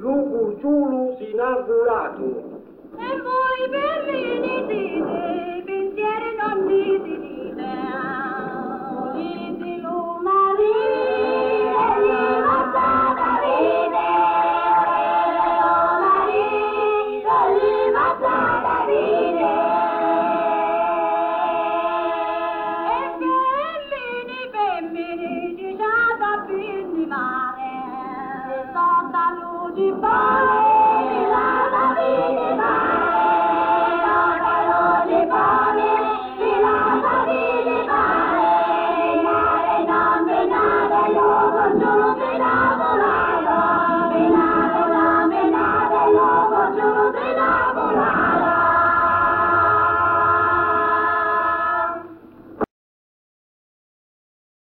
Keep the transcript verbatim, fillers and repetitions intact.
Lugu Ciulu si inaugurato. E voi bellini dite, pensieri non mi dite, volete l'umarine, li mazzata ride, l'umarine, li mazzata ride. E bellini bambini, diciate a bindi mare, sotto luci poi, la vita